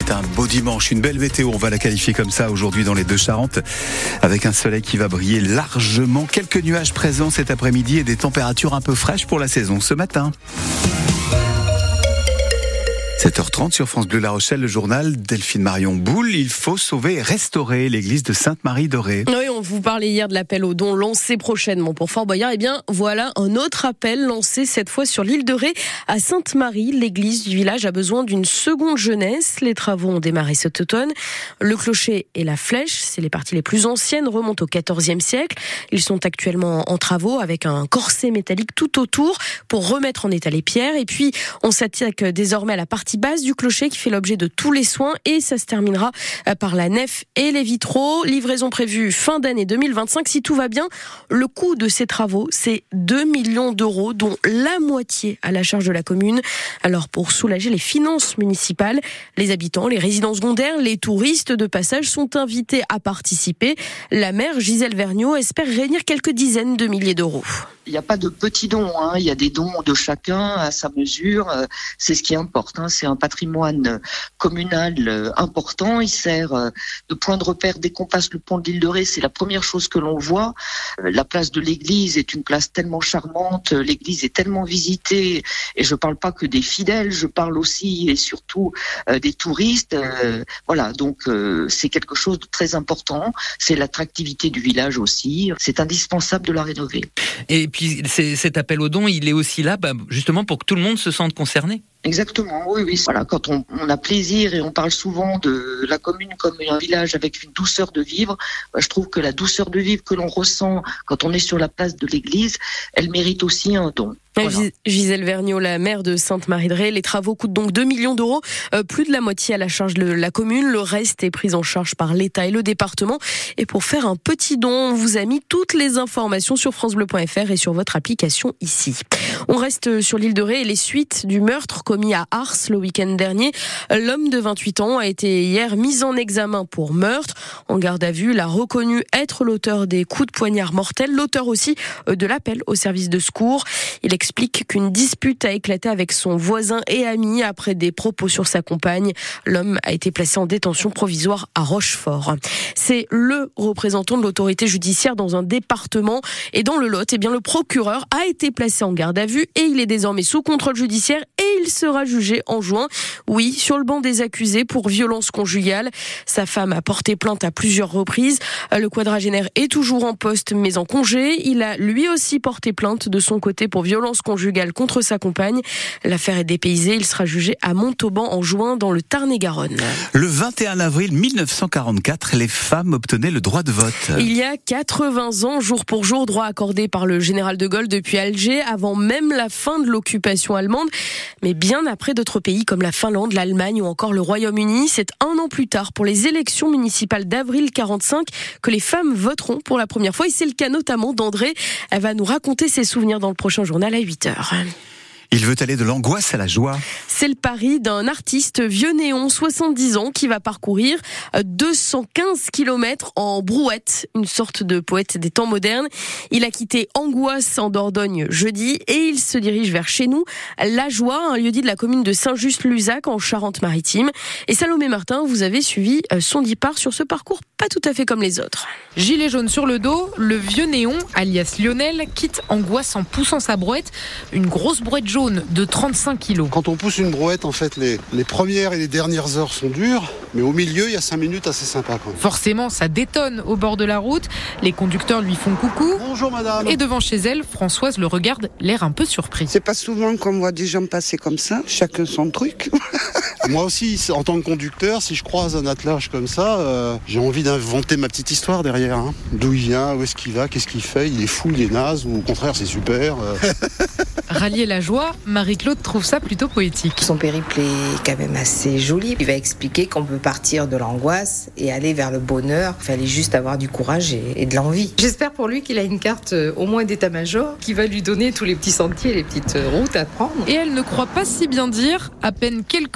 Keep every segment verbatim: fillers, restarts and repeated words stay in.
C'est un beau dimanche, une belle météo, on va la qualifier comme ça aujourd'hui dans les Deux-Charentes, avec un soleil qui va briller largement, quelques nuages présents cet après-midi et des températures un peu fraîches pour la saison ce matin. sept heures trente sur France Bleu La Rochelle, le journal Delphine Marion Boule. Il faut sauver et restaurer l'église de Sainte-Marie-d'Auray. Oui, on vous parlait hier de l'appel aux dons lancé prochainement pour Fort Boyard. Eh bien, voilà un autre appel lancé cette fois sur l'île de Ré à Sainte-Marie. L'église du village a besoin d'une seconde jeunesse. Les travaux ont démarré cet automne. Le clocher et la flèche, c'est les parties les plus anciennes, remontent au quatorzième siècle. Ils sont actuellement en travaux avec un corset métallique tout autour pour remettre en état les pierres. Et puis, on s'attaque désormais à la partie base du clocher qui fait l'objet de tous les soins et ça se terminera par la nef et les vitraux. Livraison prévue fin d'année deux mille vingt-cinq si tout va bien. Le coût de ces travaux, c'est deux millions d'euros, dont la moitié à la charge de la commune. Alors pour soulager les finances municipales, les habitants, les résidents secondaires, les touristes de passage sont invités à participer. La maire Gisèle Vergniaud espère réunir quelques dizaines de milliers d'euros. Il n'y a pas de petits dons, hein. Il y a des dons de chacun à sa mesure. C'est ce qui importe, hein. C'est un patrimoine communal important. Il sert de point de repère. Dès qu'on passe le pont de l'île de Ré, c'est la première chose que l'on voit. La place de l'église est une place tellement charmante. L'église est tellement visitée. Et je ne parle pas que des fidèles, je parle aussi et surtout des touristes. Voilà, donc c'est quelque chose de très important. C'est l'attractivité du village aussi. C'est indispensable de la rénover. Et puis c'est, cet appel aux dons, il est aussi là bah, justement pour que tout le monde se sente concerné. Exactement, oui, oui. Voilà, quand on, on a plaisir et on parle souvent de la commune comme un village avec une douceur de vivre, bah, je trouve que la douceur de vivre que l'on ressent quand on est sur la place de l'église, elle mérite aussi un don. Voilà. Gisèle Vergniaud, la maire de Sainte-Marie-d'Auray. Les travaux coûtent donc deux millions d'euros, euh, plus de la moitié à la charge de la commune. Le reste est pris en charge par l'État et le département. Et pour faire un petit don, on vous a mis toutes les informations sur francebleu point fr et sur votre application ici. On reste sur l'île de Ré et les suites du meurtre commis à Ars le week-end dernier. L'homme de vingt-huit ans a été hier mis en examen pour meurtre. En garde à vue, il a reconnu être l'auteur des coups de poignard mortels, l'auteur aussi de l'appel au service de secours. Il explique qu'une dispute a éclaté avec son voisin et ami après des propos sur sa compagne. L'homme a été placé en détention provisoire à Rochefort. C'est le représentant de l'autorité judiciaire dans un département et dans le Lot, eh bien le procureur a été placé en garde à vue et il est désormais sous contrôle judiciaire et il sera jugé en juin. Oui, sur le banc des accusés pour violence conjugale. Sa femme a porté plainte à plusieurs reprises. Le quadragénaire est toujours en poste mais en congé. Il a lui aussi porté plainte de son côté pour violence conjugale contre sa compagne. L'affaire est dépaysée. Il sera jugé à Montauban en juin dans le Tarn-et-Garonne. Le vingt et un avril mille neuf cent quarante-quatre, les femmes obtenaient le droit de vote. Il y a quatre-vingts ans, jour pour jour, droit accordé par le général de Gaulle depuis Alger, avant même la fin de l'occupation allemande. Mais bien après d'autres pays comme la Finlande, l'Allemagne ou encore le Royaume-Uni. C'est un an plus tard, pour les élections municipales d'avril quarante-cinq, que les femmes voteront pour la première fois. Et c'est le cas notamment d'André. Elle va nous raconter ses souvenirs dans le prochain journal à huit heures. Il veut aller de l'angoisse à la joie. C'est le pari d'un artiste vieux néon, soixante-dix ans, qui va parcourir deux cent quinze kilomètres en brouette, une sorte de poète des temps modernes. Il a quitté Angoisse en Dordogne jeudi et il se dirige vers chez nous, La Joie, un lieu-dit de la commune de Saint-Just-Luzac en Charente-Maritime. Et Salomé Martin, vous avez suivi son départ sur ce parcours pas tout à fait comme les autres. Gilet jaune sur le dos, le vieux néon, alias Lionel, quitte Angoisse en poussant sa brouette, une grosse brouette jaune de trente-cinq kilos. Quand on pousse une brouette, en fait, les, les premières et les dernières heures sont dures, mais au milieu, il y a cinq minutes assez sympa. Quoi. Forcément, ça détonne au bord de la route. Les conducteurs lui font coucou. Bonjour madame. Et devant chez elle, Françoise le regarde, l'air un peu surpris. C'est pas souvent qu'on voit des gens passer comme ça, chacun son truc. Moi aussi, en tant que conducteur, si je croise un attelage comme ça, euh, j'ai envie d'inventer ma petite histoire derrière. Hein. D'où il vient, où est-ce qu'il va, qu'est-ce qu'il fait, il est fou, il est naze, ou au contraire, c'est super. Euh. Rallier la joie, Marie-Claude trouve ça plutôt poétique. Son périple est quand même assez joli. Il va expliquer qu'on peut partir de l'angoisse et aller vers le bonheur. Il fallait juste avoir du courage et, et de l'envie. J'espère pour lui qu'il a une carte euh, au moins d'état-major qui va lui donner tous les petits sentiers, les petites routes à prendre. Et elle ne croit pas si bien dire. À peine quelques centaines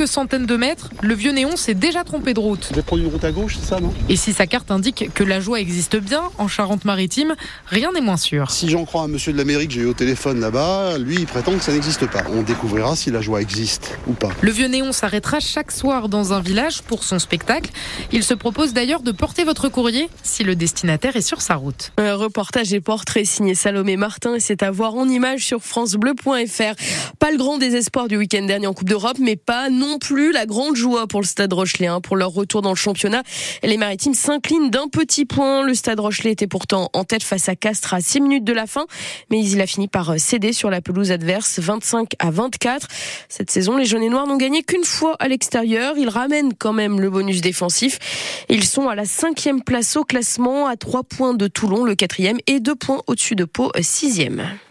dizaine de mètres, le vieux néon s'est déjà trompé de route. Vous allez prendre une route à gauche, c'est ça, non ? Et si sa carte indique que la joie existe bien en Charente-Maritime, rien n'est moins sûr. Si j'en crois un monsieur de la mairie que j'ai eu au téléphone là-bas, lui il prétend que ça n'existe pas. On découvrira si la joie existe ou pas. Le vieux néon s'arrêtera chaque soir dans un village pour son spectacle. Il se propose d'ailleurs de porter votre courrier si le destinataire est sur sa route. Un reportage et portrait signé Salomé Martin et c'est à voir en images sur francebleu point f r. Pas le grand désespoir du week-end dernier en Coupe d'Europe, mais pas non plus la grande joie pour le Stade Rochelais. Pour leur retour dans le championnat, les Maritimes s'inclinent d'un petit point. Le Stade Rochelais était pourtant en tête face à Castres à six minutes de la fin, mais il a fini par céder sur la pelouse adverse vingt-cinq à vingt-quatre. Cette saison, les jaunes et noirs n'ont gagné qu'une fois à l'extérieur. Ils ramènent quand même le bonus défensif. Ils sont à la cinquième place au classement, à trois points de Toulon, le quatrième, et deux points au-dessus de Pau, sixième.